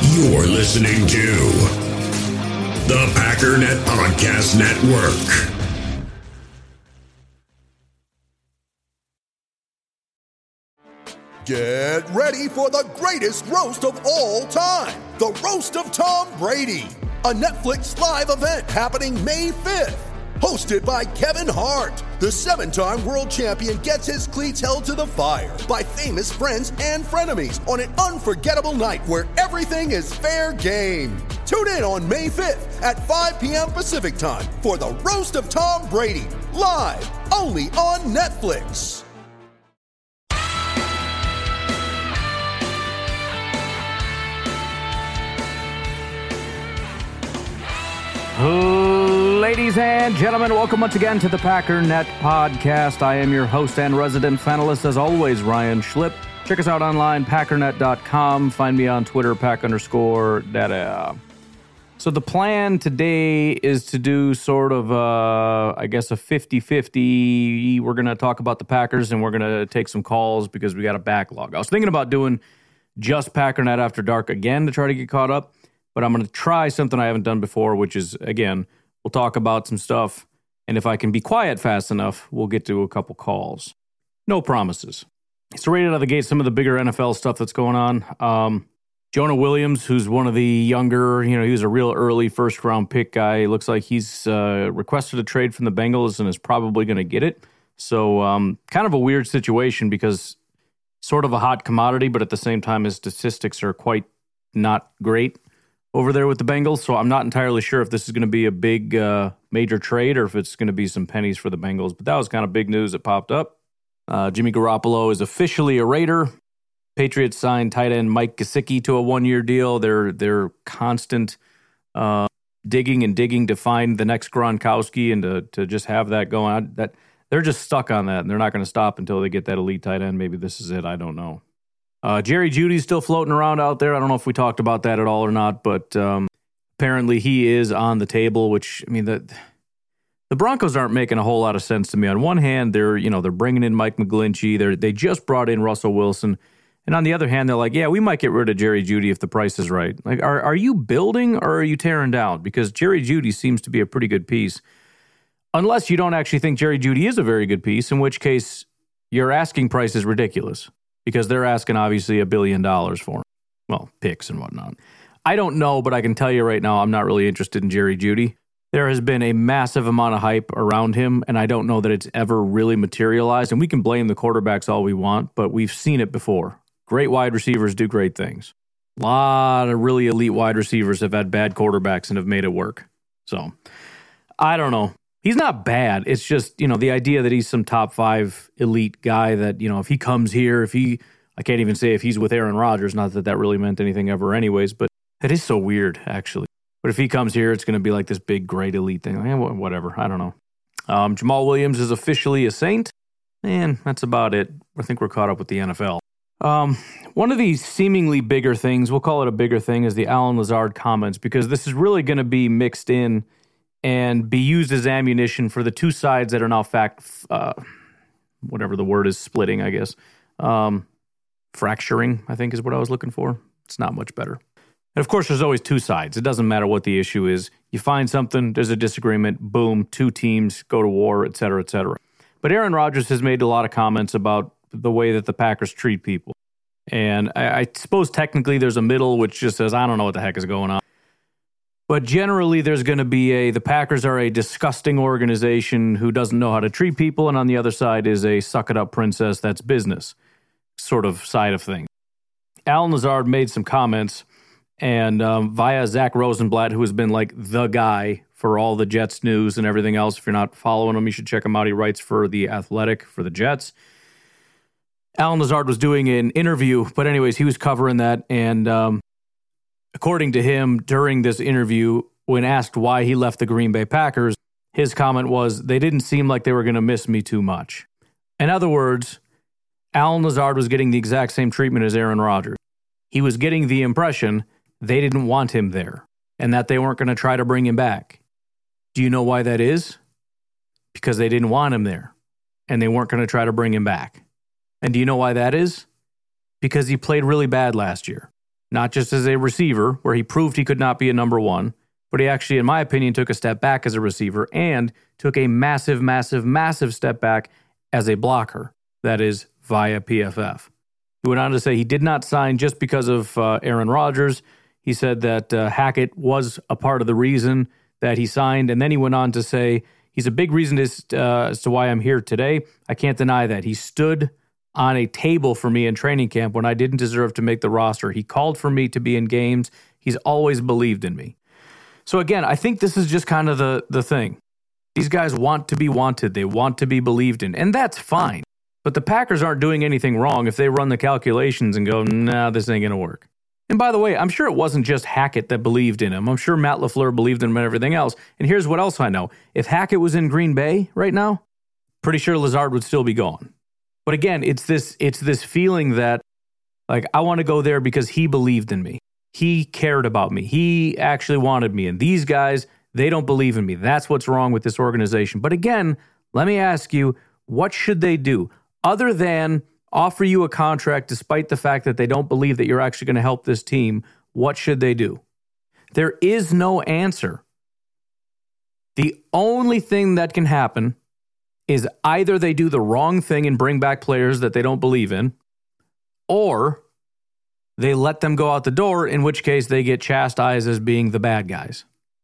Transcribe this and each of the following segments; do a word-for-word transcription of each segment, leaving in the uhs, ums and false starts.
You're listening to the Packernet Podcast Network. Get ready for the greatest roast of all time, the Roast of Tom Brady, a Netflix live event happening May fifth. Hosted by Kevin Hart, the seven-time world champion gets his cleats held to the fire by famous friends and frenemies on an unforgettable night where everything is fair game. Tune in on May fifth at five p.m. Pacific time for the Roast of Tom Brady, live only on Netflix. Ladies and gentlemen, welcome once again to the Packernet Podcast. I am your host and resident panelist, as always, Ryan Schlip. Check us out online, packernet dot com. Find me on Twitter, pack underscore data. So the plan today is to do sort of, uh, I guess, a fifty-fifty. We're going to talk about the Packers, and we're going to take some calls because we got a backlog. I was thinking about doing just Packernet After Dark again to try to get caught up. But I'm going to try something I haven't done before, which is, again, we'll talk about some stuff. And if I can be quiet fast enough, we'll get to a couple calls. No promises. So right out of the gate, some of the bigger N F L stuff that's going on. Um, Jonah Williams, who's one of the younger, you know, he was a real early first-round pick guy. Looks like he's uh, requested a trade from the Bengals and is probably going to get it. So um, kind of a weird situation because sort of a hot commodity, but at the same time, his statistics are quite not great over there with the Bengals, so I'm not entirely sure if this is going to be a big uh, major trade or if it's going to be some pennies for the Bengals, but that was kind of big news that popped up. Uh, Jimmy Garoppolo is officially a Raider. Patriots signed tight end Mike Gesicki to a one-year deal. They're, they're constant uh, digging and digging to find the next Gronkowski and to, to just have that going on. That, they're just stuck on that, and they're not going to stop until they get that elite tight end. Maybe this is it. I don't know. Uh, Jerry Jeudy's still floating around out there. I don't know if we talked about that at all or not, but um, apparently he is on the table, which, I mean, the the Broncos aren't making a whole lot of sense to me. On one hand, they're, you know, they're bringing in Mike McGlinchey. They they just brought in Russell Wilson. And on the other hand, they're like, yeah, we might get rid of Jerry Jeudy if the price is right. Like, are, are you building or are you tearing down? Because Jerry Jeudy seems to be a pretty good piece. Unless you don't actually think Jerry Jeudy is a very good piece, in which case your asking price is ridiculous. Because they're asking, obviously, a billion dollars for him. Well, picks and whatnot. I don't know, but I can tell you right now, I'm not really interested in Jerry Jeudy. There has been a massive amount of hype around him, and I don't know that it's ever really materialized. And we can blame the quarterbacks all we want, but we've seen it before. Great wide receivers do great things. A lot of really elite wide receivers have had bad quarterbacks and have made it work. So, I don't know. He's not bad. It's just, you know, the idea that he's some top five elite guy that, you know, if he comes here, if he, I can't even say if he's with Aaron Rodgers, not that that really meant anything ever anyways, but it is so weird, actually. But if he comes here, it's going to be like this big, great elite thing. Eh, whatever. I don't know. Um, Jamal Williams is officially a Saint, and that's about it. I think we're caught up with the N F L. Um, one of these seemingly bigger things, we'll call it a bigger thing, is the Allen Lazard comments, because this is really going to be mixed in and be used as ammunition for the two sides that are now fact, uh, whatever the word is, splitting, I guess. Um, fracturing, I think is what I was looking for. It's not much better. And of course, there's always two sides. It doesn't matter what the issue is. You find something, there's a disagreement, boom, two teams go to war, et cetera, et cetera. But Aaron Rodgers has made a lot of comments about the way that the Packers treat people. And I, I suppose technically there's a middle which just says, I don't know what the heck is going on. But generally, there's going to be a, the Packers are a disgusting organization who doesn't know how to treat people, and on the other side is a suck-it-up princess that's business sort of side of things. Allen Lazard made some comments, and um, via Zach Rosenblatt, who has been like the guy for all the Jets news and everything else. If you're not following him, you should check him out. He writes for The Athletic for the Jets. Allen Lazard was doing an interview, but anyways, he was covering that, and um, according to him, during this interview, when asked why he left the Green Bay Packers, his comment was, they didn't seem like they were going to miss me too much. In other words, Allen Lazard was getting the exact same treatment as Aaron Rodgers. He was getting the impression they didn't want him there and that they weren't going to try to bring him back. Do you know why that is? Because they didn't want him there and they weren't going to try to bring him back. And do you know why that is? Because he played really bad last year. not just as a receiver, where he proved he could not be a number one, but he actually, in my opinion, took a step back as a receiver and took a massive, massive, massive step back as a blocker. That is via P F F. He went on to say he did not sign just because of uh, Aaron Rodgers. He said that uh, Hackett was a part of the reason that he signed. And then he went on to say he's a big reason as, uh, as to why I'm here today. I can't deny that. He stood on a table for me in training camp when I didn't deserve to make the roster. He called for me to be in games. He's always believed in me. So again, I think this is just kind of the, the thing. These guys want to be wanted. They want to be believed in. And that's fine. But the Packers aren't doing anything wrong if they run the calculations and go, nah, this ain't going to work. And by the way, I'm sure it wasn't just Hackett that believed in him. I'm sure Matt LaFleur believed in him and everything else. And here's what else I know. If Hackett was in Green Bay right now, pretty sure Lazard would still be gone. But again, it's this it's this feeling that, like, I want to go there because he believed in me. He cared about me. He actually wanted me. And these guys, they don't believe in me. That's what's wrong with this organization. But again, let me ask you, what should they do? Other than offer you a contract despite the fact that they don't believe that you're actually going to help this team, what should they do? There is no answer. The only thing that can happen is either they do the wrong thing and bring back players that they don't believe in, or they let them go out the door, in which case they get chastised as being the bad guys.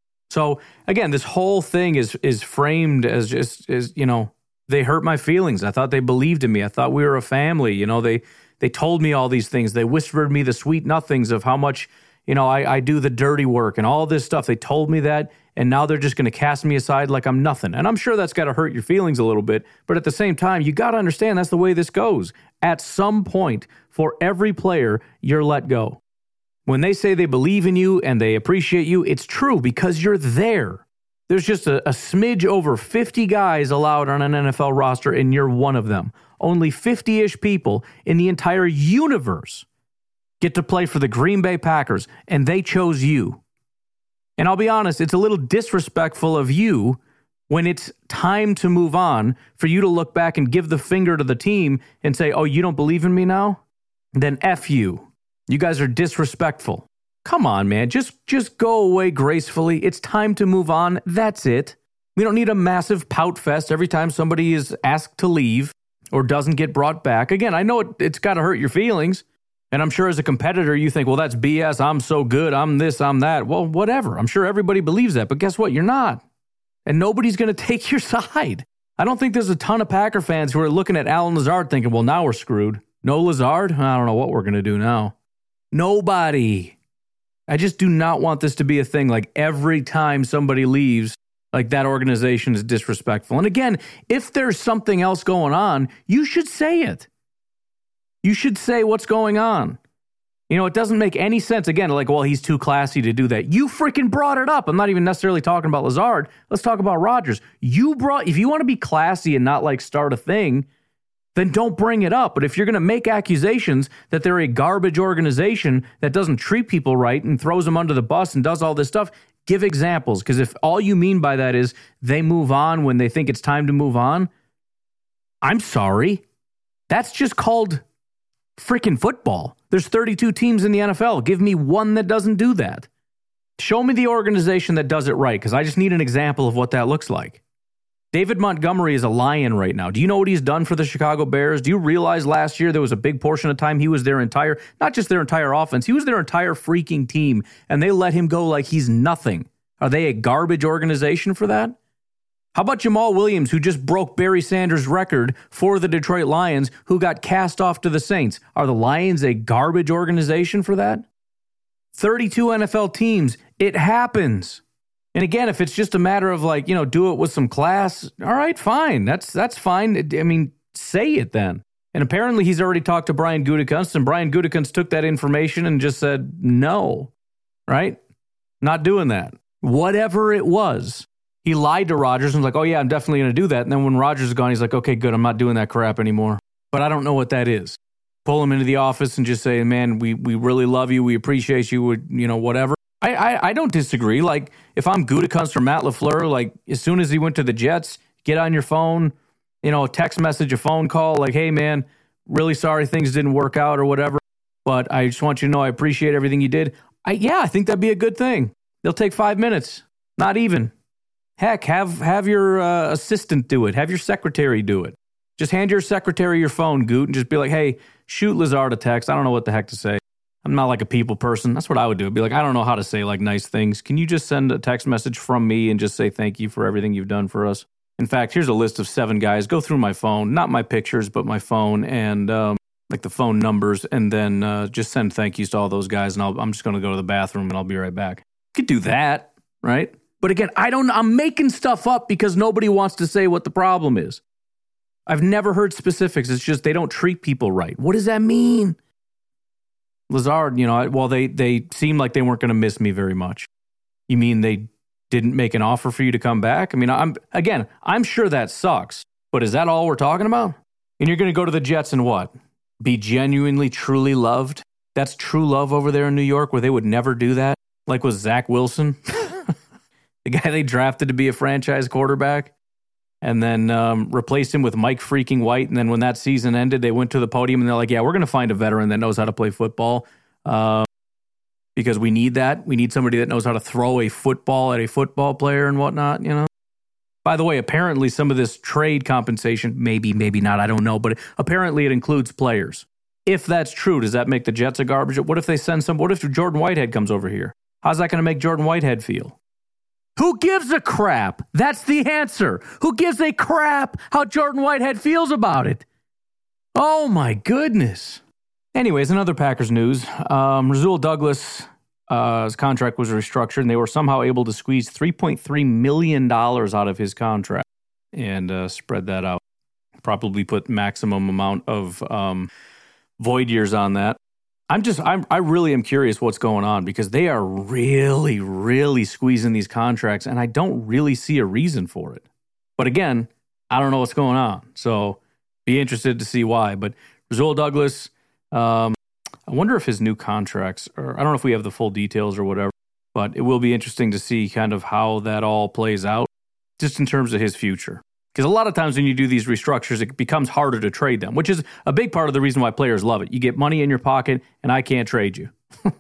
So again, this whole thing is is framed as just, as, you know, they hurt my feelings. I thought they believed in me. I thought we were a family. You know, they they told me all these things. They whispered me the sweet nothings of how much, you know, I, I do the dirty work and all this stuff. They told me that, and now they're just going to cast me aside like I'm nothing. And I'm sure that's got to hurt your feelings a little bit. But at the same time, you got to understand that's the way this goes. At some point, for every player, you're let go. When they say they believe in you and they appreciate you, it's true because you're there. There's just a, a smidge over fifty guys allowed on an N F L roster, and you're one of them. Only fifty-ish people in the entire universe get to play for the Green Bay Packers, and they chose you. And I'll be honest, it's a little disrespectful of you when it's time to move on for you to look back and give the finger to the team and say, oh, you don't believe in me now? Then F you. You guys are disrespectful. Come on, man. Just just go away gracefully. It's time to move on. That's it. We don't need a massive pout fest every time somebody is asked to leave or doesn't get brought back. Again, I know it, it's got to hurt your feelings. And I'm sure as a competitor, you think, well, that's B S. I'm so good. I'm this, I'm that. Well, whatever. I'm sure everybody believes that. But guess what? You're not. And nobody's going to take your side. I don't think there's a ton of Packer fans who are looking at Allen Lazard thinking, well, now we're screwed. No Lazard? I don't know what we're going to do now. Nobody. I just do not want this to be a thing like every time somebody leaves, like that organization is disrespectful. And again, if there's something else going on, you should say it. You should say what's going on. You know, it doesn't make any sense. Again, like, well, he's too classy to do that. You freaking brought it up. I'm not even necessarily talking about Lazard. Let's talk about Rodgers. You brought, if you want to be classy and not like start a thing, then don't bring it up. But if you're going to make accusations that they're a garbage organization that doesn't treat people right and throws them under the bus and does all this stuff, give examples. Because if all you mean by that is they move on when they think it's time to move on, I'm sorry. That's just called freaking football. There's thirty-two teams in the N F L. Give me one that doesn't do that. Show me the organization that does it right, because I just need an example of what that looks like. David Montgomery is a Lion right now. Do you know what he's done for the Chicago Bears? Do you realize last year there was a big portion of time he was their entire, not just their entire offense, he was their entire freaking team, and they let him go like he's nothing. Are they a garbage organization for that? How about Jamal Williams, who just broke Barry Sanders' record for the Detroit Lions, who got cast off to the Saints? Are the Lions a garbage organization for that? thirty-two N F L teams. It happens. And again, if it's just a matter of like, you know, do it with some class, all right, fine. That's that's fine. I mean, say it then. And apparently he's already talked to Brian Gutekunst, and Brian Gutekunst took that information and just said, no, right? Not doing that. Whatever it was. He lied to Rodgers and was like, oh yeah, I'm definitely going to do that. And then when Rodgers is gone, he's like, okay, good, I'm not doing that crap anymore. But I don't know what that is. Pull him into the office and just say, man, we we really love you. We appreciate you, you know, whatever. I, I, I don't disagree. Like, if I'm Gutekunst or Matt LaFleur, like, as soon as he went to the Jets, get on your phone, you know, a text message, a phone call, like, hey, man, really sorry things didn't work out or whatever. but I just want you to know I appreciate everything you did. I, yeah, I think that'd be a good thing. They'll take five minutes, not even. Heck, have have your uh, assistant do it. Have your secretary do it. Just hand your secretary your phone, Goot, and just be like, hey, shoot Lazard a text. I don't know what the heck to say. I'm not like a people person. That's what I would do. I'd be like, I don't know how to say like nice things. Can you just send a text message from me and just say thank you for everything you've done for us? In fact, here's a list of seven guys. Go through my phone, not my pictures, but my phone and um, like the phone numbers, and then uh, just send thank yous to all those guys. And I'll, I'm just going to go to the bathroom and I'll be right back. You could do that, right? But again, I don't. I'm making stuff up because nobody wants to say what the problem is. I've never heard specifics. It's just they don't treat people right. What does that mean? Lazard, you know, well, they, they seemed like they weren't going to miss me very much. You mean they didn't make an offer for you to come back? I mean, I'm again, I'm sure that sucks. But is that all we're talking about? And you're going to go to the Jets and what? Be genuinely, truly loved? That's true love over there in New York where they would never do that? Like with Zach Wilson? The guy they drafted to be a franchise quarterback? And then um, replaced him with Mike freaking White. And then when that season ended, they went to the podium and they're like, yeah, we're going to find a veteran that knows how to play football uh, because we need that. We need somebody that knows how to throw a football at a football player and whatnot, you know? By the way, apparently some of this trade compensation, maybe, maybe not, I don't know, but apparently it includes players. If that's true, does that make the Jets a garbage? What if they send some, what if Jordan Whitehead comes over here? How's that going to make Jordan Whitehead feel? Who gives a crap? That's the answer. Who gives a crap how Jordan Whitehead feels about it? Oh, my goodness. Anyways, another Packers news. Um, Rasul Douglas, uh, his contract was restructured, and they were somehow able to squeeze three point three million dollars out of his contract and uh, spread that out. Probably put maximum amount of um, void years on that. I'm just, I'm, I really am curious what's going on because they are really, really squeezing these contracts, and I don't really see a reason for it. But again, I don't know what's going on, so be interested to see why. But Rasul Douglas, um, I wonder if his new contracts, or I don't know if we have the full details or whatever, but it will be interesting to see kind of how that all plays out, just in terms of his future. Because a lot of times when you do these restructures, it becomes harder to trade them, which is a big part of the reason why players love it. You get money in your pocket, and I can't trade you.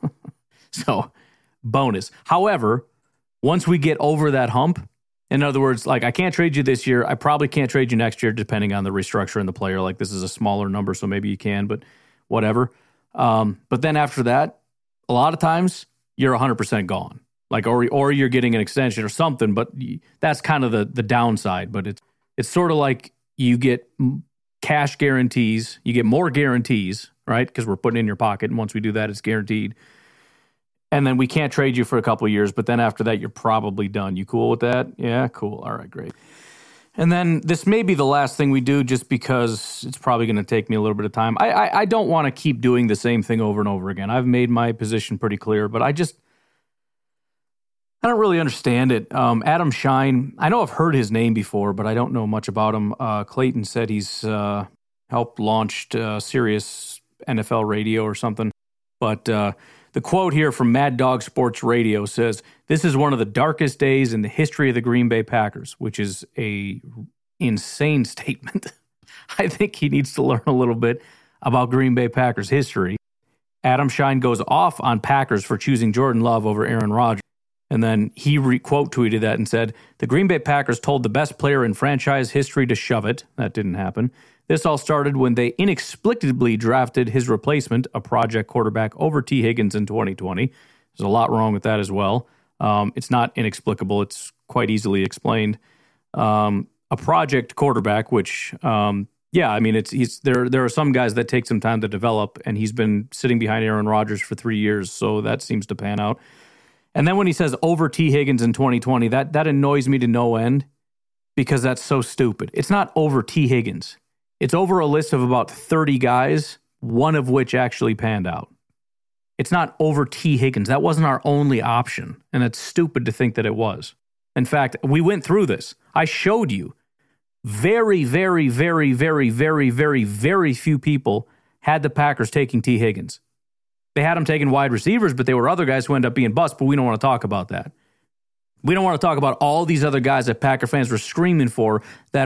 So, bonus. However, once we get over that hump, in other words, like I can't trade you this year, I probably can't trade you next year, depending on the restructure and the player. Like this is a smaller number, so maybe you can, but whatever. Um, but then after that, a lot of times you're one hundred percent gone. Like, or or you're getting an extension or something, but that's kind of the the downside. But it's It's sort of like you get cash guarantees. You get more guarantees, right? Because we're putting it in your pocket. And once we do that, it's guaranteed. And then we can't trade you for a couple of years. But then after that, you're probably done. You cool with that? Yeah, cool. All right, great. And then this may be the last thing we do just because it's probably going to take me a little bit of time. I, I, I don't want to keep doing the same thing over and over again. I've made my position pretty clear, but I just... I don't really understand it. Um, Adam Shine, I know I've heard his name before, but I don't know much about him. Uh, Clayton said he's uh, helped launched uh, Sirius N F L Radio or something. But uh, the quote here from Mad Dog Sports Radio says, "This is one of the darkest days in the history of the Green Bay Packers," which is a insane statement. I think he needs to learn a little bit about Green Bay Packers history. Adam Shine goes off on Packers for choosing Jordan Love over Aaron Rodgers. And then he re- quote tweeted that and said, "The Green Bay Packers told the best player in franchise history to shove it." That didn't happen. This all started when they inexplicably drafted his replacement, a project quarterback, over T. Higgins in twenty twenty. There's a lot wrong with that as well. Um, it's not inexplicable. It's quite easily explained. Um, a project quarterback, which, um, yeah, I mean, it's he's there. There are some guys that take some time to develop, and he's been sitting behind Aaron Rodgers for three years, so that seems to pan out. And then when he says over T. Higgins in twenty twenty, that, that annoys me to no end because that's so stupid. It's not over T. Higgins. It's over a list of about thirty guys, one of which actually panned out. It's not over T. Higgins. That wasn't our only option, and it's stupid to think that it was. In fact, we went through this. I showed you very, very, very, very, very, very, very few people had the Packers taking T. Higgins. They had him taking wide receivers, but there were other guys who ended up being bust, but we don't want to talk about that. We don't want to talk about all these other guys that Packer fans were screaming for that are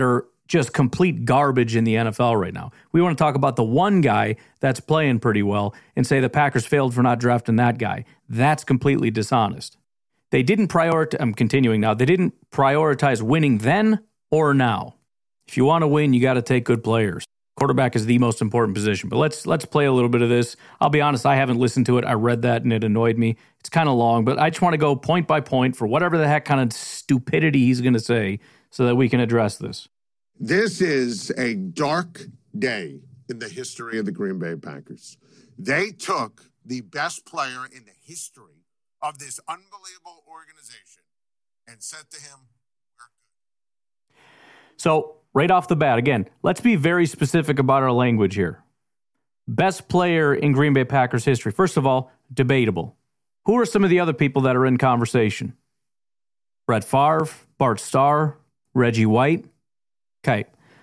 just complete garbage in the N F L right now. We want to talk about the one guy that's playing pretty well and say the Packers failed for not drafting that guy. That's completely dishonest. They didn't prioritize, I'm continuing now, they didn't prioritize winning then or now. If you want to win, you got to take good players. Quarterback is the most important position. But let's let's play a little bit of this. I'll be honest, I haven't listened to it. I read that and it annoyed me. It's kind of long, but I just want to go point by point for whatever the heck kind of stupidity he's going to say so that we can address this. This is a dark day in the history of the Green Bay Packers. They took the best player in the history of this unbelievable organization and said to him, we're good. So, right off the bat, again, let's be very specific about our language here. Best player in Green Bay Packers history. First of all, debatable. Who are some of the other people that are in conversation? Brett Favre, Bart Starr, Reggie White. Okay.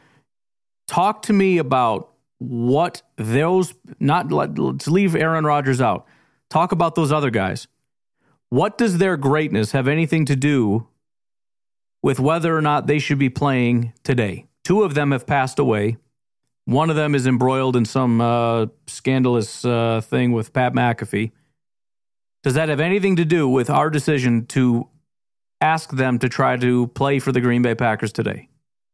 Talk to me about what those, not, let's leave Aaron Rodgers out. Talk about those other guys. What does their greatness have anything to do with whether or not they should be playing today? Two of them have passed away. One of them is embroiled in some uh, scandalous uh, thing with Pat McAfee. Does that have anything to do with our decision to ask them to try to play for the Green Bay Packers today?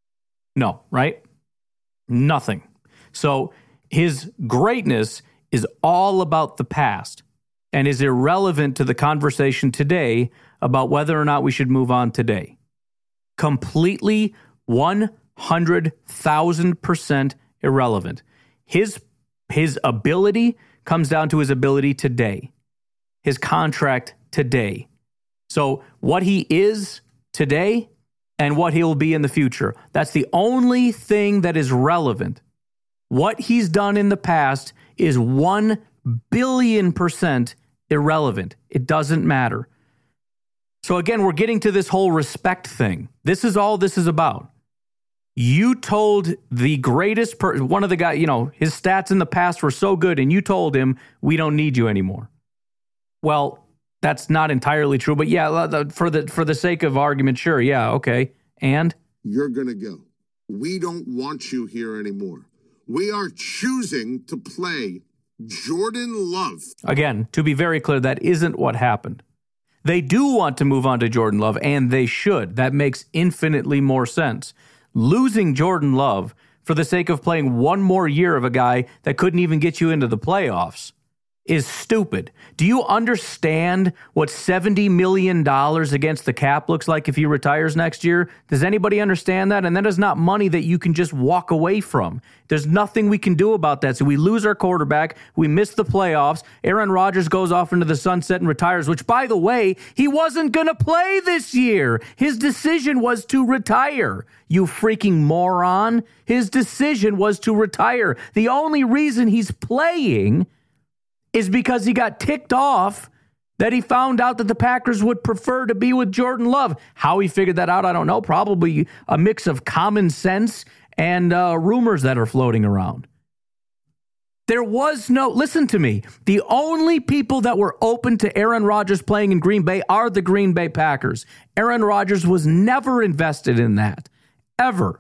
No, right? Nothing. So his greatness is all about the past and is irrelevant to the conversation today about whether or not we should move on today. Completely one hundred thousand percent irrelevant. His, his ability comes down to his ability today, his contract today. So what he is today and what he'll be in the future, that's the only thing that is relevant. What he's done in the past is one billion percent irrelevant. It doesn't matter. So again, we're getting to this whole respect thing. This is all this is about. You told the greatest person, one of the guys, you know, his stats in the past were so good, and you told him, we don't need you anymore. Well, that's not entirely true, but yeah, for the for the sake of argument, sure, yeah, okay. And? You're going to go. We don't want you here anymore. We are choosing to play Jordan Love. Again, to be very clear, that isn't what happened. They do want to move on to Jordan Love, and they should. That makes infinitely more sense. Losing Jordan Love for the sake of playing one more year of a guy that couldn't even get you into the playoffs is stupid. Do you understand what seventy million dollars against the cap looks like if he retires next year? Does anybody understand that? And that is not money that you can just walk away from. There's nothing we can do about that. So we lose our quarterback. We miss the playoffs. Aaron Rodgers goes off into the sunset and retires, which, by the way, he wasn't going to play this year. His decision was to retire. You freaking moron. His decision was to retire. The only reason he's playing is because he got ticked off that he found out that the Packers would prefer to be with Jordan Love. How he figured that out, I don't know. Probably a mix of common sense and uh, rumors that are floating around. There was no, listen to me, the only people that were open to Aaron Rodgers playing in Green Bay are the Green Bay Packers. Aaron Rodgers was never invested in that, ever.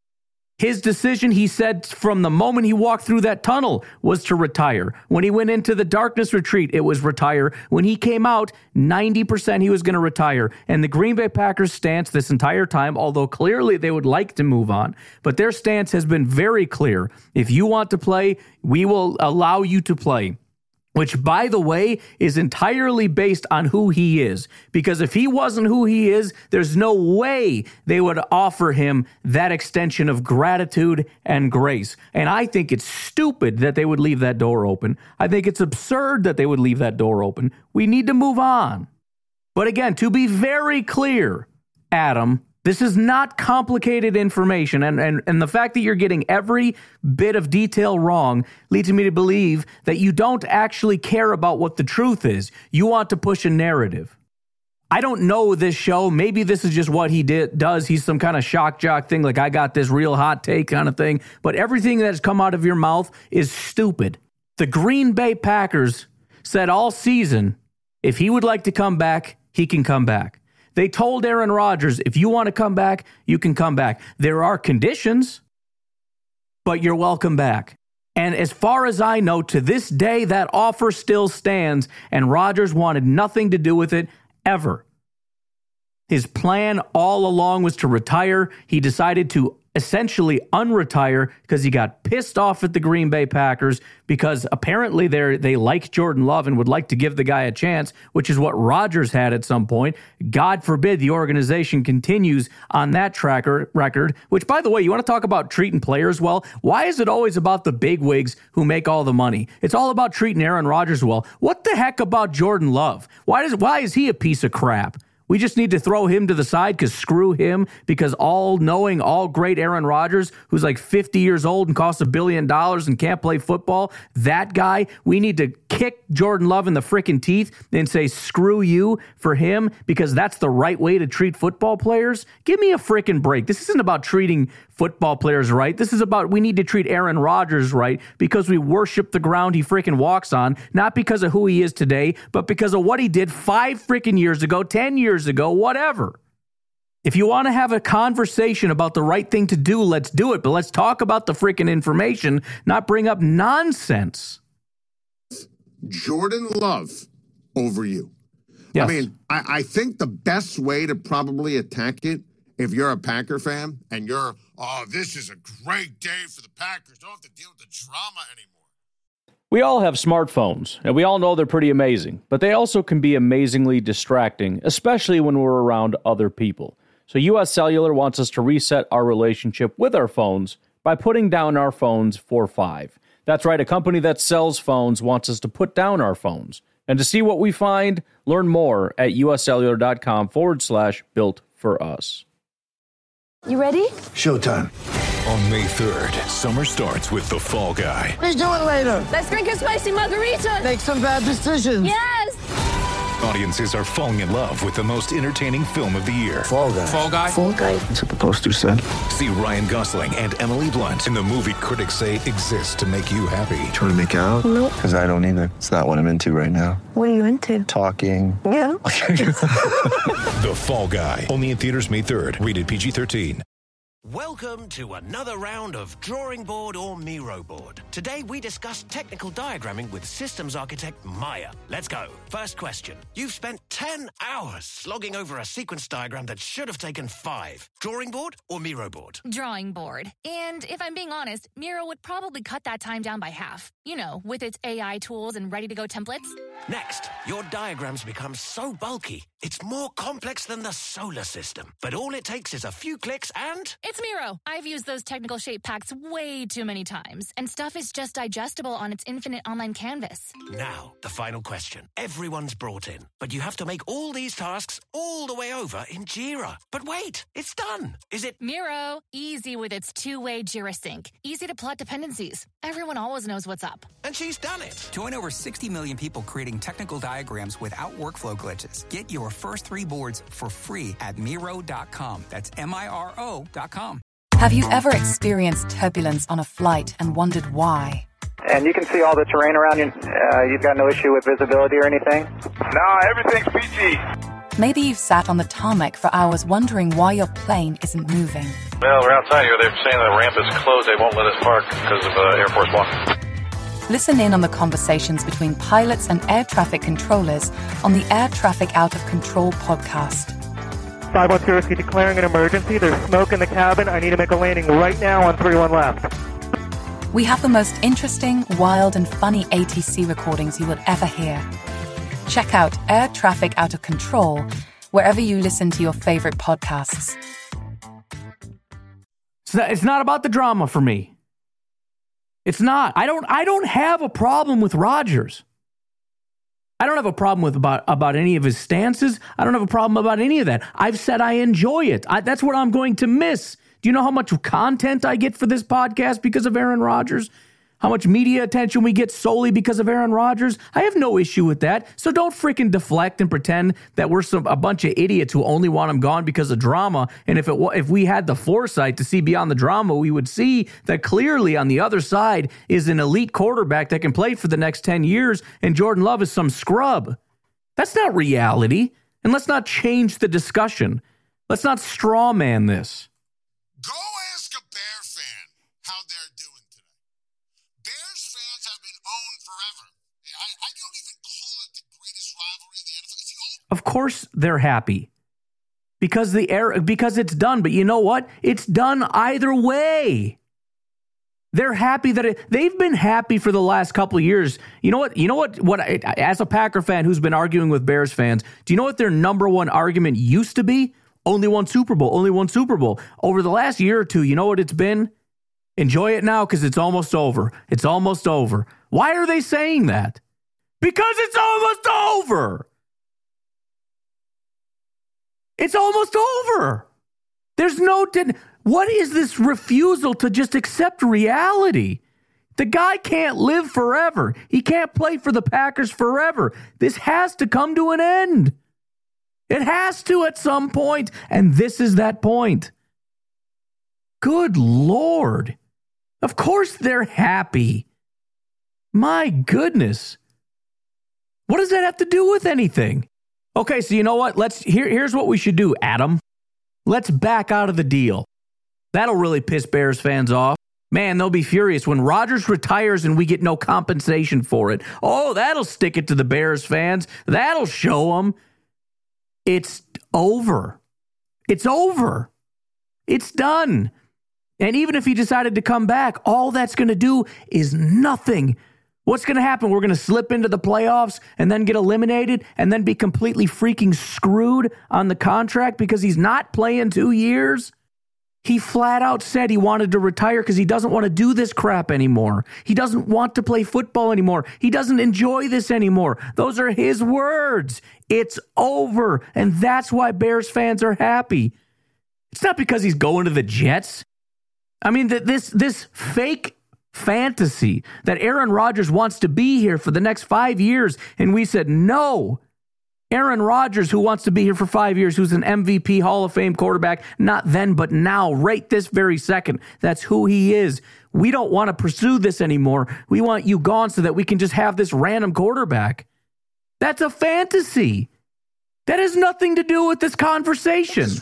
His decision, he said from the moment he walked through that tunnel, was to retire. When he went into the darkness retreat, it was retire. When he came out, ninety percent he was going to retire. And the Green Bay Packers' stance this entire time, although clearly they would like to move on, but their stance has been very clear. If you want to play, we will allow you to play. Which, by the way, is entirely based on who he is. Because if he wasn't who he is, there's no way they would offer him that extension of gratitude and grace. And I think it's stupid that they would leave that door open. I think it's absurd that they would leave that door open. We need to move on. But again, to be very clear, Adam, this is not complicated information, and, and, and the fact that you're getting every bit of detail wrong leads me to believe that you don't actually care about what the truth is. You want to push a narrative. I don't know this show. Maybe this is just what he did, does. He's some kind of shock jock thing, like I got this real hot take kind of thing. But everything that has come out of your mouth is stupid. The Green Bay Packers said all season, if he would like to come back, he can come back. They told Aaron Rodgers, if you want to come back, you can come back. There are conditions, but you're welcome back. And as far as I know, to this day, that offer still stands, and Rodgers wanted nothing to do with it ever. His plan all along was to retire. He decided to essentially unretire because he got pissed off at the Green Bay Packers because apparently they they like Jordan Love and would like to give the guy a chance, which is what Rodgers had at some point. God forbid the organization continues on that tracker record, which, by the way, you want to talk about treating players well? Why is it always about the bigwigs who make all the money? It's all about treating Aaron Rodgers well. What the heck about Jordan Love? Why does why is he a piece of crap? We just need to throw him to the side because screw him, because all-knowing, all-great Aaron Rodgers, who's like fifty years old and costs a billion dollars and can't play football, that guy, we need to kick Jordan Love in the frickin' teeth and say screw you for him because that's the right way to treat football players? Give me a frickin' break. This isn't about treating football players right. This is about we need to treat Aaron Rodgers right because we worship the ground he freaking walks on, not because of who he is today, but because of what he did five freaking years ago, ten years ago, whatever. If you want to have a conversation about the right thing to do, let's do it, but let's talk about the freaking information, not bring up nonsense. Jordan Love over you. Yes. I mean, I, I think the best way to probably attack it, if you're a Packer fan and you're, oh, this is a great day for the Packers, don't have to deal with the drama anymore. We all have smartphones, and we all know they're pretty amazing, but they also can be amazingly distracting, especially when we're around other people. So U S Cellular wants us to reset our relationship with our phones by putting down our phones for five. That's right, a company that sells phones wants us to put down our phones. And to see what we find, learn more at uscellular.com forward slash built for us. You ready? Showtime. On May third, summer starts with The Fall Guy. Let's do it later. Let's drink a spicy margarita. Make some bad decisions. Yes! Audiences are falling in love with the most entertaining film of the year. Fall Guy. Fall Guy? Fall guy. That's what the poster said. See Ryan Gosling and Emily Blunt in the movie critics say exists to make you happy. Trying to make it out? Nope. Because I don't either. It's not what I'm into right now. What are you into? Talking. Yeah. The Fall Guy. Only in theaters May third. Rated P G thirteen. Welcome to another round of Drawing Board or Miro Board. Today we discuss technical diagramming with systems architect Maya. Let's go. First question. You've spent ten hours slogging over a sequence diagram that should have taken five. Drawing board or Miro board? Drawing board. And if I'm being honest, Miro would probably cut that time down by half. You know, with its A I tools and ready-to-go templates. Next, your diagrams become so bulky, it's more complex than the solar system. But all it takes is a few clicks and... It's Miro. I've used those technical shape packs way too many times, and stuff is just digestible on its infinite online canvas. Now, the final question. Everyone's brought in, but you have to make all these tasks all the way over in Jira. But wait, it's done. Is it... Miro, easy with its two-way Jira sync. Easy to plot dependencies. Everyone always knows what's up. And she's done it. Join over sixty million people creating technical diagrams without workflow glitches. Get your first three boards for free at Miro dot com. That's M I R O dot com. Have you ever experienced turbulence on a flight and wondered why? And you can see all the terrain around you. Uh, you've got no issue with visibility or anything? No, everything's P G. Maybe you've sat on the tarmac for hours wondering why your plane isn't moving. Well, we're outside here. They're saying the ramp is closed. They won't let us park because of uh, Air Force One. Listen in on the conversations between pilots and air traffic controllers on the Air Traffic Out of Control podcast. five one zero, declaring an emergency. There's smoke in the cabin. I need to make a landing right now on three one left. We have the most interesting, wild, and funny A T C recordings you will ever hear. Check out Air Traffic Out of Control wherever you listen to your favorite podcasts. It's not, it's not about the drama for me. It's not. I don't I don't have a problem with Rodgers. I don't have a problem with about, about any of his stances. I don't have a problem about any of that. I've said I enjoy it. I, that's what I'm going to miss. Do you know how much content I get for this podcast because of Aaron Rodgers? How much media attention we get solely because of Aaron Rodgers? I have no issue with that. So don't freaking deflect and pretend that we're some a bunch of idiots who only want him gone because of drama. And if it if we had the foresight to see beyond the drama, we would see that clearly on the other side is an elite quarterback that can play for the next ten years, and Jordan Love is some scrub. That's not reality. And let's not change the discussion. Let's not straw man this. Go ask a Bear fan how they're doing today. Bears fans have been owned forever. I, I don't even call it the greatest rivalry in the N F L. It's the old- Of course they're happy because the air because it's done. But you know what? It's done either way. They're happy that it, they've been happy for the last couple of years. You know what? You know what? What? As a Packer fan who's been arguing with Bears fans, do you know what their number one argument used to be? Only one Super Bowl. Only one Super Bowl. Over the last year or two, you know what it's been? Enjoy it now because it's almost over. It's almost over. Why are they saying that? Because it's almost over. It's almost over. There's no... What is this refusal to just accept reality? The guy can't live forever. He can't play for the Packers forever. This has to come to an end. It has to at some point, and this is that point. Good Lord. Of course they're happy. My goodness. What does that have to do with anything? Okay, so you know what? Let's here, here's what we should do, Adam. Let's back out of the deal. That'll really piss Bears fans off. Man, they'll be furious when Rodgers retires and we get no compensation for it. Oh, that'll stick it to the Bears fans. That'll show them. It's over. It's over. It's done. And even if he decided to come back, all that's going to do is nothing. What's going to happen? We're going to slip into the playoffs and then get eliminated and then be completely freaking screwed on the contract because he's not playing two years? He flat out said he wanted to retire because he doesn't want to do this crap anymore. He doesn't want to play football anymore. He doesn't enjoy this anymore. Those are his words. It's over. And that's why Bears fans are happy. It's not because he's going to the Jets. I mean, th- this this fake fantasy that Aaron Rodgers wants to be here for the next five years. And we said, no. Aaron Rodgers, who wants to be here for five years, who's an M V P Hall of Fame quarterback, not then, but now, right this very second. That's who he is. We don't want to pursue this anymore. We want you gone so that we can just have this random quarterback. That's a fantasy. That has nothing to do with this conversation.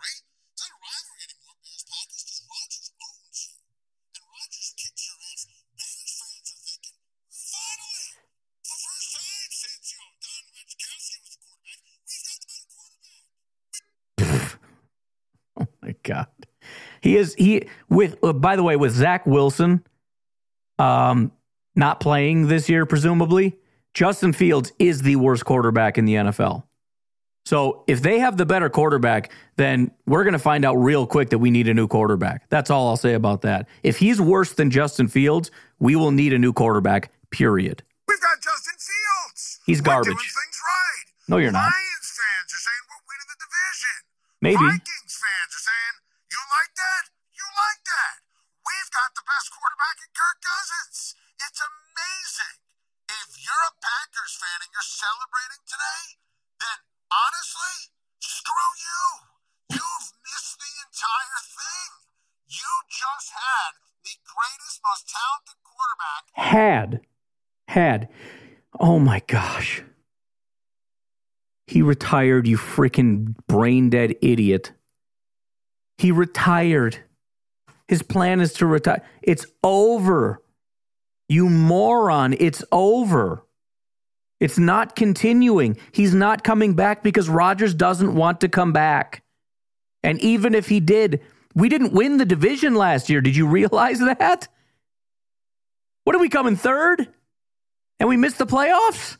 God, he is he with. Uh, by the way, with Zach Wilson, um, not playing this year, presumably, Justin Fields is the worst quarterback in the N F L. So if they have the better quarterback, then we're going to find out real quick that we need a new quarterback. That's all I'll say about that. If he's worse than Justin Fields, we will need a new quarterback. Period. We've got Justin Fields. He's garbage. We're doing things right. No, you're not. Lions fans are saying we're winning the division. Maybe. Vikings fans are saying, you like that? You like that? We've got the best quarterback in Kirk Cousins. It's amazing. If you're a Packers fan and you're celebrating today, then honestly, screw you. You've missed the entire thing. You just had the greatest, most talented quarterback. Had. Had. Oh my gosh. He retired, you freaking brain-dead idiot. He retired. His plan is to retire. It's over. You moron. It's over. It's not continuing. He's not coming back because Rodgers doesn't want to come back. And even if he did, we didn't win the division last year. Did you realize that? What did we come in third? And we missed the playoffs?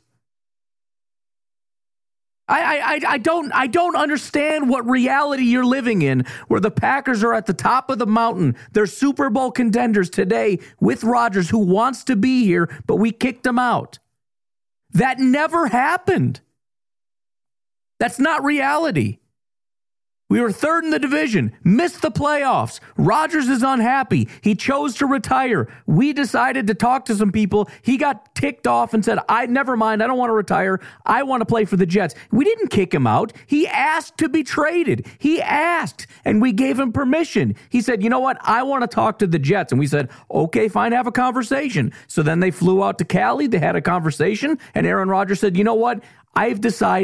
I, I I don't I don't understand what reality you're living in where the Packers are at the top of the mountain. They're Super Bowl contenders today with Rodgers, who wants to be here, but we kicked him out. That never happened. That's not reality. We were third in the division, missed the playoffs. Rodgers is unhappy. He chose to retire. We decided to talk to some people. He got ticked off and said, I never mind. I don't want to retire. I want to play for the Jets. We didn't kick him out. He asked to be traded. He asked, and we gave him permission. He said, you know what? I want to talk to the Jets. And we said, okay, fine, have a conversation. So then they flew out to Cali. They had a conversation, and Aaron Rodgers said, you know what? I've decided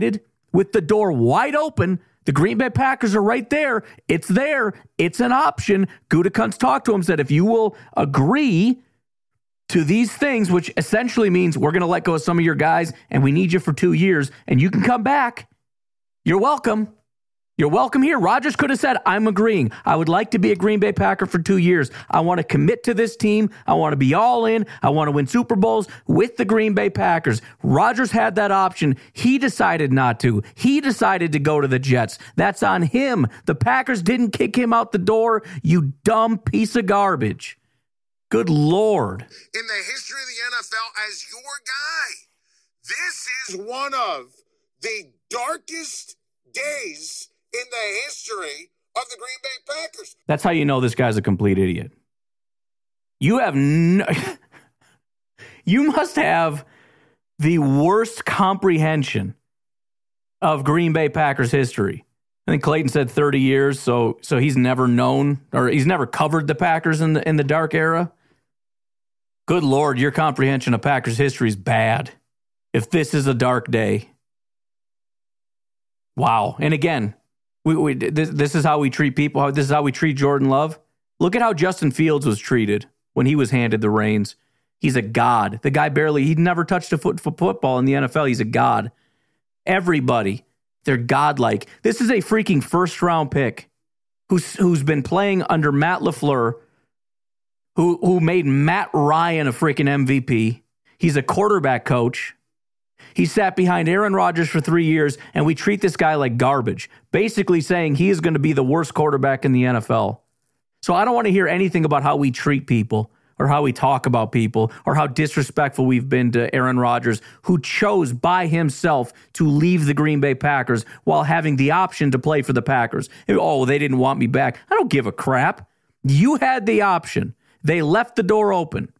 with the door wide open. The Green Bay Packers are right there. It's there. It's an option. Gutekunst talked to him, said, if you will agree to these things, which essentially means we're going to let go of some of your guys and we need you for two years and you can come back, you're welcome. You're welcome here. Rodgers could have said, I'm agreeing. I would like to be a Green Bay Packer for two years. I want to commit to this team. I want to be all in. I want to win Super Bowls with the Green Bay Packers. Rodgers had that option. He decided not to. He decided to go to the Jets. That's on him. The Packers didn't kick him out the door, you dumb piece of garbage. Good Lord. In the history of the N F L as your guy, this is one of the darkest days in the history of the Green Bay Packers. That's how you know this guy's a complete idiot. You have no... you must have the worst comprehension of Green Bay Packers history. I think Clayton said thirty years, so so he's never known, or he's never covered the Packers in the in the dark era. Good Lord, your comprehension of Packers history is bad. If this is a dark day. Wow. And again, we, we this, this is how we treat people. This is how we treat Jordan Love. Look at how Justin Fields was treated when he was handed the reins. He's a god. The guy barely, he never touched a foot for football in the N F L. He's a god. Everybody, they're godlike. This is a freaking first round pick who's who's been playing under Matt LaFleur, who who made Matt Ryan a freaking M V P. He's a quarterback coach. He sat behind Aaron Rodgers for three years, and we treat this guy like garbage, basically saying he is going to be the worst quarterback in the N F L. So I don't want to hear anything about how we treat people or how we talk about people or how disrespectful we've been to Aaron Rodgers, who chose by himself to leave the Green Bay Packers while having the option to play for the Packers. Oh, they didn't want me back. I don't give a crap. You had the option. They left the door open.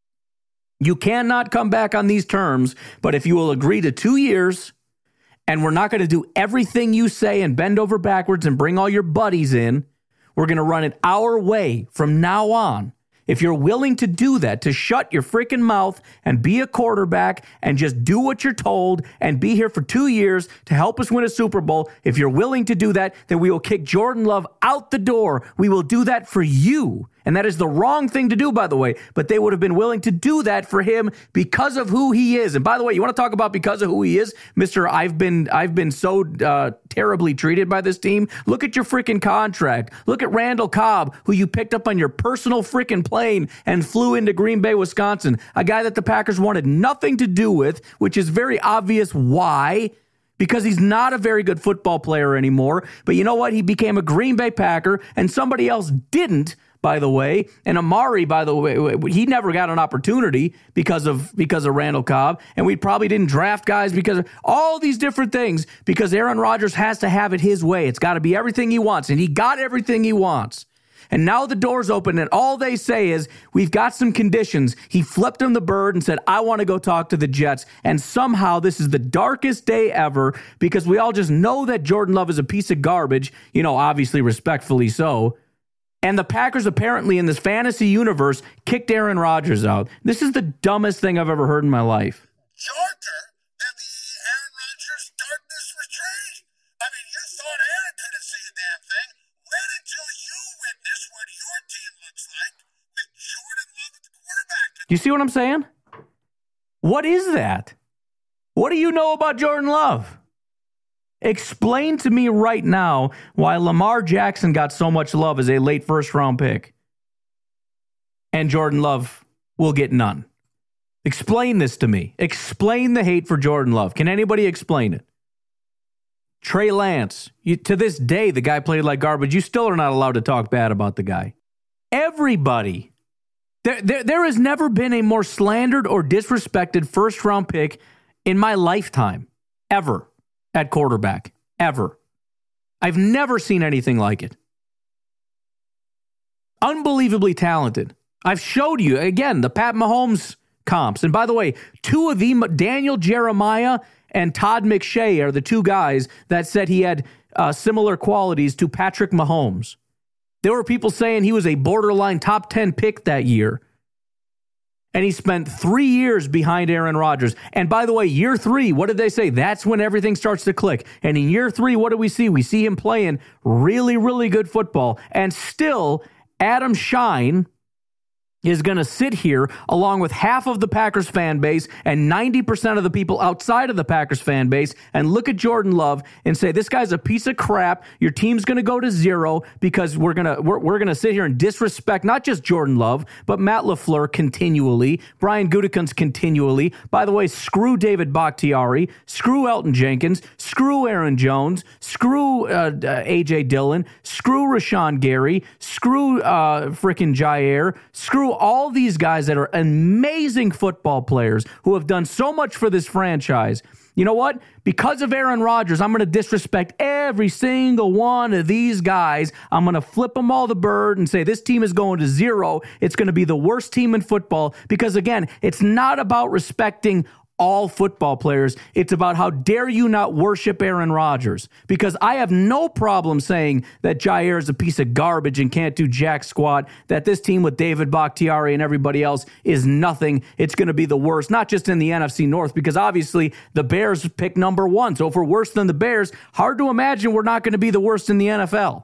You cannot come back on these terms, but if you will agree to two years, and we're not going to do everything you say and bend over backwards and bring all your buddies in, we're going to run it our way from now on. If you're willing to do that, to shut your freaking mouth and be a quarterback and just do what you're told and be here for two years to help us win a Super Bowl, if you're willing to do that, then we will kick Jordan Love out the door. We will do that for you. And that is the wrong thing to do, by the way, but they would have been willing to do that for him because of who he is. And by the way, you want to talk about because of who he is, Mister I've been I've been so uh, terribly treated by this team. Look at your freaking contract. Look at Randall Cobb, who you picked up on your personal freaking plane and flew into Green Bay, Wisconsin, a guy that the Packers wanted nothing to do with, which is very obvious why. Because he's not a very good football player anymore. But you know what? He became a Green Bay Packer, and somebody else didn't, by the way. And Amari, by the way, he never got an opportunity because of because of Randall Cobb. And we probably didn't draft guys because of all these different things, because Aaron Rodgers has to have it his way. It's got to be everything he wants. And he got everything he wants. And now the door's open, and all they say is, we've got some conditions. He flipped him the bird and said, I want to go talk to the Jets. And somehow this is the darkest day ever, because we all just know that Jordan Love is a piece of garbage, you know, obviously respectfully so. And the Packers apparently in this fantasy universe kicked Aaron Rodgers out. This is the dumbest thing I've ever heard in my life. Darker than the Aaron Rodgers darkness retreat. I mean, you thought Aaron couldn't see a damn thing. Wait until you witness what your team looks like with Jordan Love at the quarterback. You see what I'm saying? What is that? What do you know about Jordan Love? Explain to me right now why Lamar Jackson got so much love as a late first round pick and Jordan Love will get none. Explain this to me. Explain the hate for Jordan Love. Can anybody explain it? Trey Lance, you, to this day, the guy played like garbage. You still are not allowed to talk bad about the guy. Everybody. There, there, there has never been a more slandered or disrespected first round pick in my lifetime, ever, at quarterback, ever. I've never seen anything like it. Unbelievably talented. I've showed you, again, the Pat Mahomes comps. And by the way, two of the, Daniel Jeremiah and Todd McShay are the two guys that said he had uh, similar qualities to Patrick Mahomes. There were people saying he was a borderline top ten pick that year. And he spent three years behind Aaron Rodgers. And by the way, year three, what did they say? That's when everything starts to click. And in year three, what do we see? We see him playing really, really good football. And still, Adam Shine is going to sit here along with half of the Packers fan base and ninety percent of the people outside of the Packers fan base and look at Jordan Love and say, this guy's a piece of crap. Your team's going to go to zero because we're going to we're, we're going to sit here and disrespect not just Jordan Love, but Matt LaFleur continually, Brian Gutekunst continually. By the way, screw David Bakhtiari, screw Elton Jenkins, screw Aaron Jones, screw uh, uh, A J Dillon, screw Rashawn Gary, screw uh, frickin' Jair, screw all these guys that are amazing football players who have done so much for this franchise. You know what? Because of Aaron Rodgers, I'm going to disrespect every single one of these guys. I'm going to flip them all the bird and say this team is going to zero. It's going to be the worst team in football because, again, it's not about respecting all football players. It's about how dare you not worship Aaron Rodgers, because I have no problem saying that Jair is a piece of garbage and can't do jack squat, that this team with David Bakhtiari and everybody else is nothing. It's going to be the worst, not just in the N F C North, because obviously the Bears pick number one. So if we're worse than the Bears, hard to imagine we're not going to be the worst in the N F L.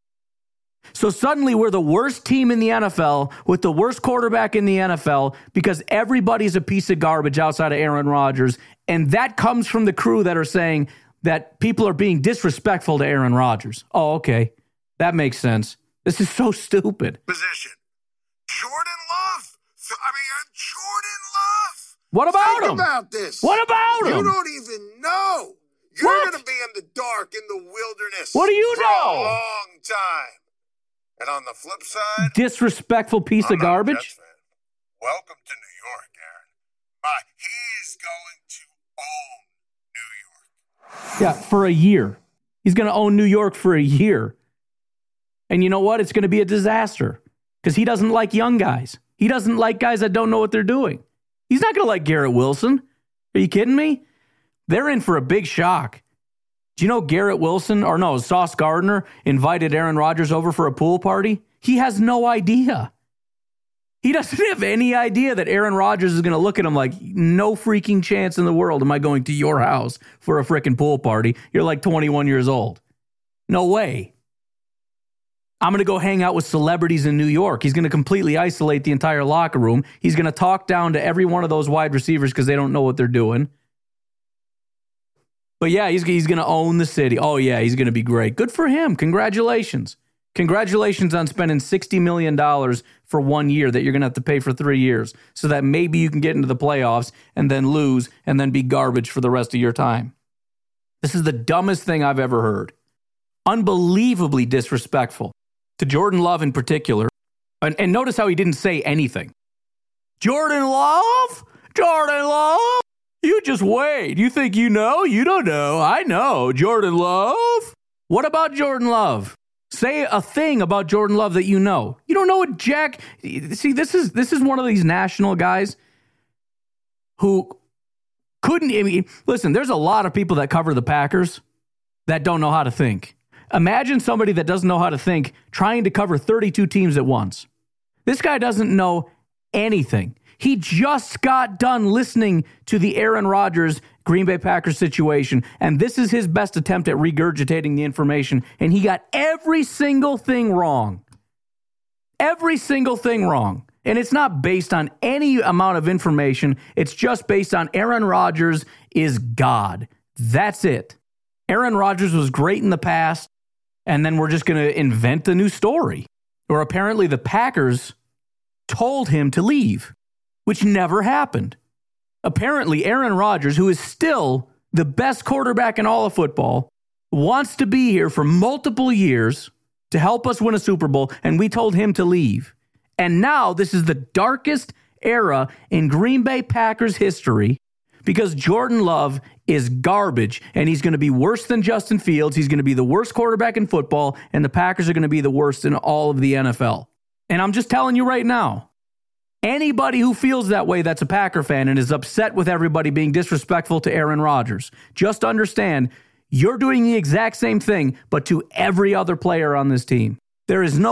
So suddenly we're the worst team in the N F L with the worst quarterback in the N F L because everybody's a piece of garbage outside of Aaron Rodgers. And that comes from the crew that are saying that people are being disrespectful to Aaron Rodgers. Oh, okay. That makes sense. This is so stupid. Position. Jordan Love. I mean, uh, Jordan Love. What about Think him? about this. What about you him? You don't even know. You're going to be in the dark in the wilderness. What do you for know? A long time. And on the flip side, disrespectful piece I'm of garbage. Not a Jets fan. Welcome to New York, Aaron. But he's going to own New York. Yeah, for a year. He's going to own New York for a year. And you know what? It's going to be a disaster because he doesn't like young guys. He doesn't like guys that don't know what they're doing. He's not going to like Garrett Wilson. Are you kidding me? They're in for a big shock. Do you know Garrett Wilson, or no, Sauce Gardner invited Aaron Rodgers over for a pool party? He has no idea. He doesn't have any idea that Aaron Rodgers is going to look at him like, no freaking chance in the world am I going to your house for a freaking pool party. You're like twenty-one years old. No way. I'm going to go hang out with celebrities in New York. He's going to completely isolate the entire locker room. He's going to talk down to every one of those wide receivers because they don't know what they're doing. But yeah, he's, he's going to own the city. Oh, yeah, he's going to be great. Good for him. Congratulations. Congratulations on spending sixty million dollars for one year that you're going to have to pay for three years so that maybe you can get into the playoffs and then lose and then be garbage for the rest of your time. This is the dumbest thing I've ever heard. Unbelievably disrespectful to Jordan Love in particular. And, and notice how he didn't say anything. Jordan Love? Jordan Love? You just wait. You think you know? You don't know. I know. Jordan Love? What about Jordan Love? Say a thing about Jordan Love that you know. You don't know what Jack... See, this is this is one of these national guys who couldn't... I mean, listen, there's a lot of people that cover the Packers that don't know how to think. Imagine somebody that doesn't know how to think trying to cover thirty-two teams at once. This guy doesn't know anything. He just got done listening to the Aaron Rodgers Green Bay Packers situation, and this is his best attempt at regurgitating the information, and he got every single thing wrong. Every single thing wrong. And it's not based on any amount of information. It's just based on Aaron Rodgers is God. That's it. Aaron Rodgers was great in the past, and then we're just going to invent a new story. Or apparently the Packers told him to leave, which never happened. Apparently, Aaron Rodgers, who is still the best quarterback in all of football, wants to be here for multiple years to help us win a Super Bowl, and we told him to leave. And now this is the darkest era in Green Bay Packers history because Jordan Love is garbage, and he's going to be worse than Justin Fields. He's going to be the worst quarterback in football, and the Packers are going to be the worst in all of the N F L. And I'm just telling you right now, anybody who feels that way that's a Packer fan and is upset with everybody being disrespectful to Aaron Rodgers, just understand you're doing the exact same thing, but to every other player on this team. There is no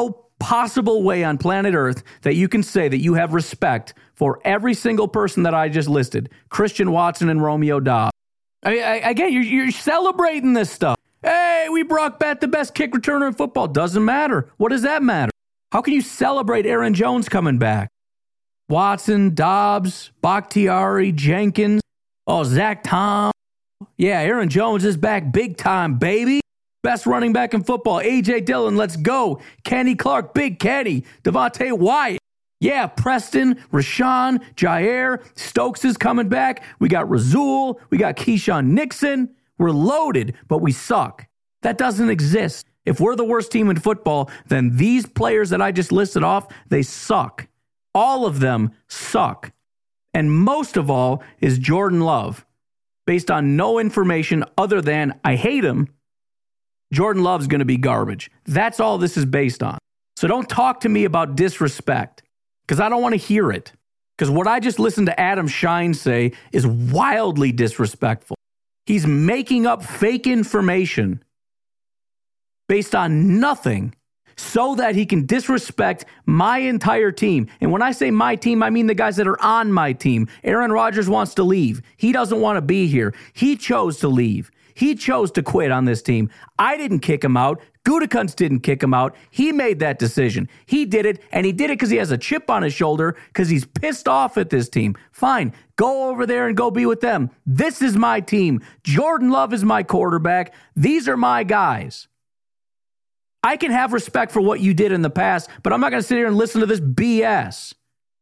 possible way on planet Earth that you can say that you have respect for every single person that I just listed, Christian Watson and Romeo Doubs. I mean, I, again, you're, you're celebrating this stuff. Hey, we brought back the best kick returner in football. Doesn't matter. What does that matter? How can you celebrate Aaron Jones coming back? Watson, Dobbs, Bakhtiari, Jenkins, oh, Zach Tom. Yeah, Aaron Jones is back big time, baby. Best running back in football. A J Dillon, let's go. Kenny Clark, Big Kenny. Devontae Wyatt. Yeah, Preston, Rashawn, Jair. Stokes is coming back. We got Razul. We got Keyshawn Nixon. We're loaded, but we suck. That doesn't exist. If we're the worst team in football, then these players that I just listed off, they suck. All of them suck. And most of all is Jordan Love. Based on no information other than I hate him, Jordan Love's going to be garbage. That's all this is based on. So don't talk to me about disrespect, because I don't want to hear it. Because what I just listened to Adam Shine say is wildly disrespectful. He's making up fake information based on nothing so that he can disrespect my entire team. And when I say my team, I mean the guys that are on my team. Aaron Rodgers wants to leave. He doesn't want to be here. He chose to leave. He chose to quit on this team. I didn't kick him out. Gutekunst didn't kick him out. He made that decision. He did it, and he did it because he has a chip on his shoulder because he's pissed off at this team. Fine, go over there and go be with them. This is my team. Jordan Love is my quarterback. These are my guys. I can have respect for what you did in the past, but I'm not going to sit here and listen to this B S.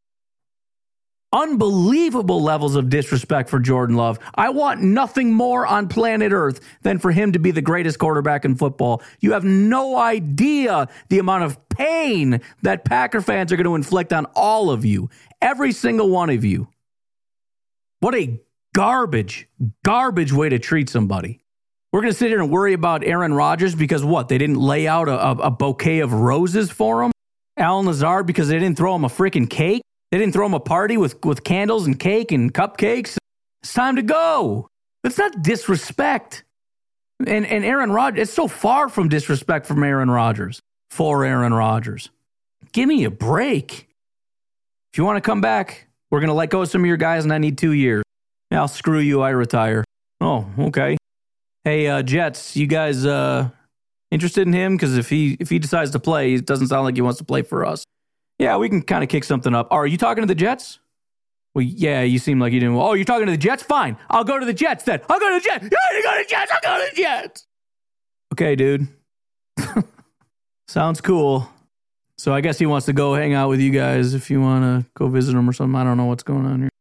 Unbelievable levels of disrespect for Jordan Love. I want nothing more on planet Earth than for him to be the greatest quarterback in football. You have no idea the amount of pain that Packer fans are going to inflict on all of you. Every single one of you. What a garbage, garbage way to treat somebody. We're going to sit here and worry about Aaron Rodgers because what? They didn't lay out a, a, a bouquet of roses for him? Al Nazard because they didn't throw him a freaking cake? They didn't throw him a party with, with candles and cake and cupcakes? It's time to go. It's not disrespect. And, and Aaron Rodgers, it's so far from disrespect from Aaron Rodgers, for Aaron Rodgers. Give me a break. If you want to come back, we're going to let go of some of your guys and I need two years. Now, screw you, I retire. Oh, okay. Hey, uh, Jets, you guys uh, interested in him? Because if he if he decides to play, it doesn't sound like he wants to play for us. Yeah, we can kind of kick something up. Are you talking to the Jets? Well, yeah, you seem like you didn't. Oh, you're talking to the Jets? Fine. I'll go to the Jets then. I'll go to the Jets. Yeah, you go to the Jets. I'll go to the Jets. Okay, dude. Sounds cool. So I guess he wants to go hang out with you guys if you want to go visit him or something. I don't know what's going on here.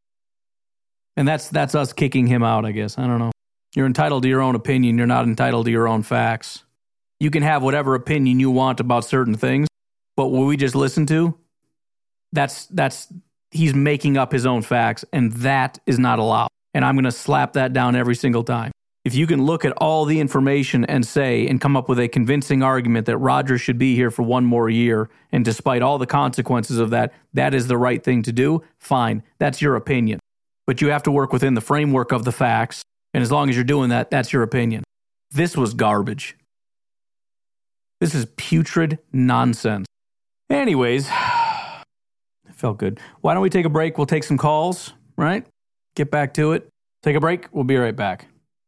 And that's that's us kicking him out, I guess. I don't know. You're entitled to your own opinion. You're not entitled to your own facts. You can have whatever opinion you want about certain things, but what we just listened to, that's that's he's making up his own facts, and that is not allowed. And I'm going to slap that down every single time. If you can look at all the information and say and come up with a convincing argument that Rodgers should be here for one more year, and despite all the consequences of that, that is the right thing to do, fine. That's your opinion. But you have to work within the framework of the facts. And as long as you're doing that, that's your opinion. This was garbage. This is putrid nonsense. Anyways, it felt good. Why don't we take a break? We'll take some calls, right? Get back to it. Take a break. We'll be right back.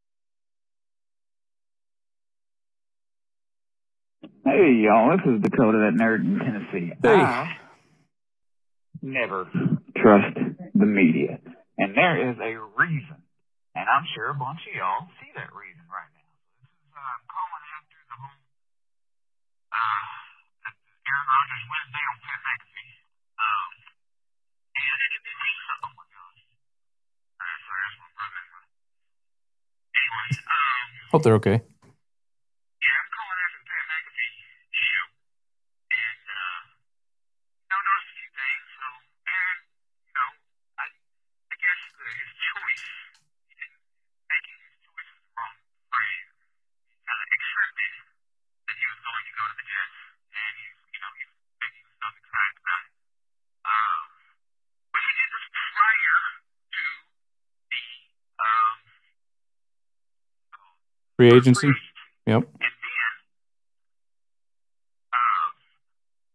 Hey, y'all. This is Dakota, that nerd in Tennessee. Hey. I never trust the media. And there is a reason. And I'm sure a bunch of y'all see that reason right now. This is, uh, I'm calling after the whole, uh, Aaron Rodgers Wednesday on Pat McAfee. Um, and it, it reason, oh my gosh. Alright, sorry, that's my brother. Anyway, um. Hope they're okay. Yeah, I'm calling after the Pat McAfee show. And, uh, you know, noticed a few things. So, Aaron, you know, I, I guess the, his choice. Making his choices the wrong phrase. He kind of accepted that he was going to go to the Jets, and he's, you know, he's making himself excited about it. Um, but he did this prior to the um, free agency. Free agency. Yep. And then, um,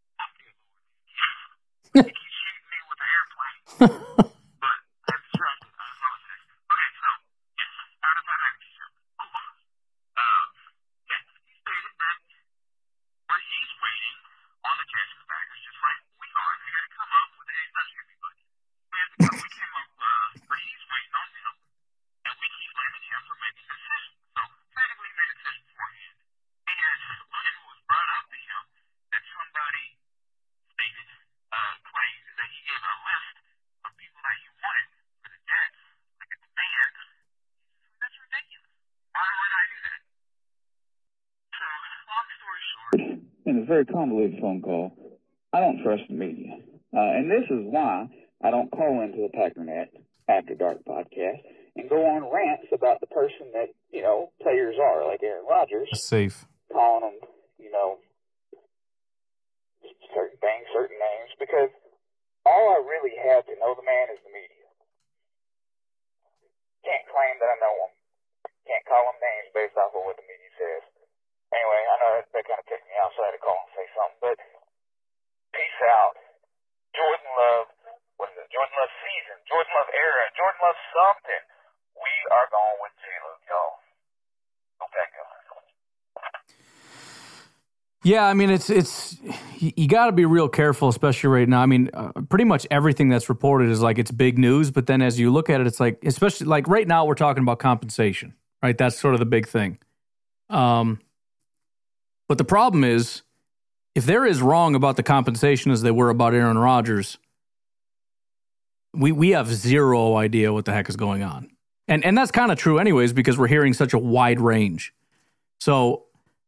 in a very convoluted phone call, I don't trust the media. Uh, and this is why I don't call into the Packernet After Dark podcast and go on rants about the person that, you know, players are, like Aaron Rodgers. Safe. Calling them, you know, certain things, certain names, because all I really have to know the man is the media. Can't claim that I know him. Can't call him names based off of what the media says. Anyway, I know that, that kind of kicked me out, so I had to call and say something, but peace out. Jordan Love, what is it? Jordan Love season, Jordan Love era, Jordan Love something. We are going with J-Luke, y'all. Go Packers. Yeah, I mean, it's it's you, you got to be real careful, especially right now. I mean, uh, pretty much everything that's reported is like it's big news, but then as you look at it, it's like, especially like right now, we're talking about compensation, right? That's sort of the big thing. Um, but the problem is, if they're as wrong about the compensation as they were about Aaron Rodgers, we we have zero idea what the heck is going on, and and that's kind of true, anyways, because we're hearing such a wide range. So.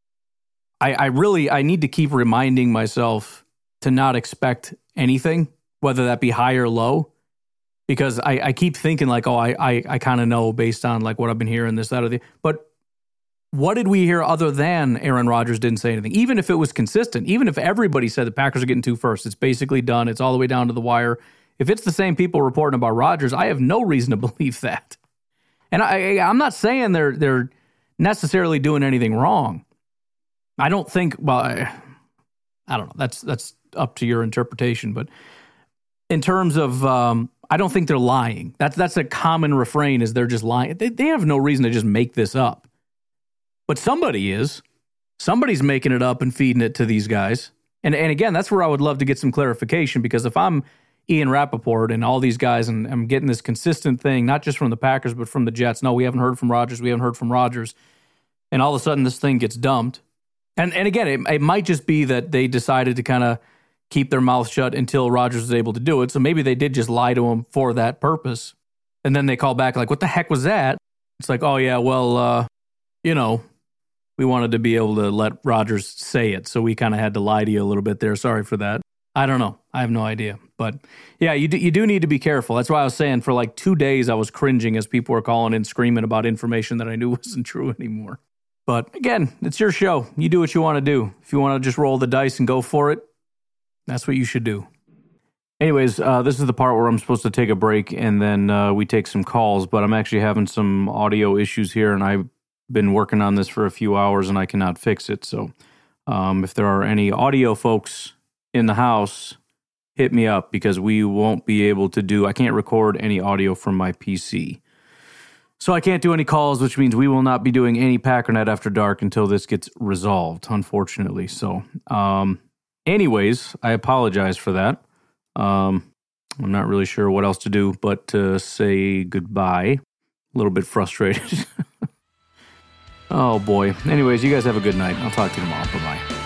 I, I really, I need to keep reminding myself to not expect anything, whether that be high or low, because I, I keep thinking like, oh, I I, I kind of know based on like what I've been hearing, this, that, or the, but what did we hear other than Aaron Rodgers didn't say anything? Even if it was consistent, even if everybody said the Packers are getting two first, it's basically done. It's all the way down to the wire. If it's the same people reporting about Rodgers, I have no reason to believe that. And I, I'm not saying they're they're necessarily doing anything wrong. I don't think, well, I, I don't know. That's that's up to your interpretation. But in terms of, um, I don't think they're lying. That's that's a common refrain is they're just lying. They, they have no reason to just make this up. But somebody is. Somebody's making it up and feeding it to these guys. And, and again, that's where I would love to get some clarification, because if I'm Ian Rappaport and all these guys and I'm getting this consistent thing, not just from the Packers, but from the Jets, no, we haven't heard from Rodgers, we haven't heard from Rodgers, and all of a sudden this thing gets dumped. And and again, it, it might just be that they decided to kind of keep their mouth shut until Rodgers was able to do it. So maybe they did just lie to him for that purpose. And then they call back like, what the heck was that? It's like, oh, yeah, well, uh, you know, we wanted to be able to let Rodgers say it. So we kind of had to lie to you a little bit there. Sorry for that. I don't know. I have no idea. But yeah, you do, you do need to be careful. That's why I was saying for like two days I was cringing as people were calling in screaming about information that I knew wasn't true anymore. But again, it's your show. You do what you want to do. If you want to just roll the dice and go for it, that's what you should do. Anyways, uh, this is the part where I'm supposed to take a break and then uh, we take some calls, but I'm actually having some audio issues here and I've been working on this for a few hours and I cannot fix it. So um, if there are any audio folks in the house, hit me up because we won't be able to do, I can't record any audio from my P C. So I can't do any calls, which means we will not be doing any Packernet After Dark until this gets resolved, unfortunately. So um, anyways, I apologize for that. Um, I'm not really sure what else to do but to say goodbye. A little bit frustrated. Oh, boy. Anyways, you guys have a good night. I'll talk to you tomorrow. Bye-bye.